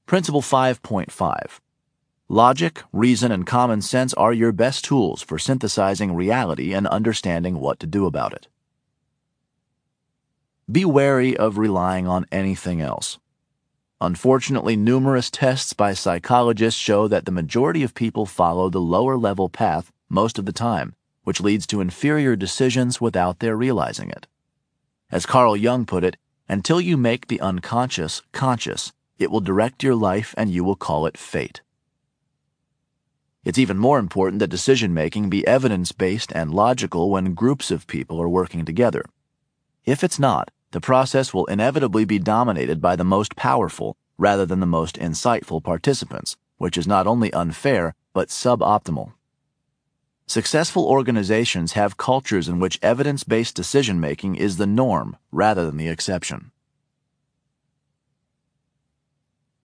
Principle 5.5. Logic, reason, and common sense are your best tools for synthesizing reality and understanding what to do about it. Be wary of relying on anything else. Unfortunately, numerous tests by psychologists show that the majority of people follow the lower-level path most of the time, which leads to inferior decisions without their realizing it. As Carl Jung put it, until you make the unconscious conscious, it will direct your life and you will call it fate. It's even more important that decision-making be evidence-based and logical when groups of people are working together. If it's not, the process will inevitably be dominated by the most powerful rather than the most insightful participants, which is not only unfair, but suboptimal. Successful organizations have cultures in which evidence-based decision-making is the norm rather than the exception.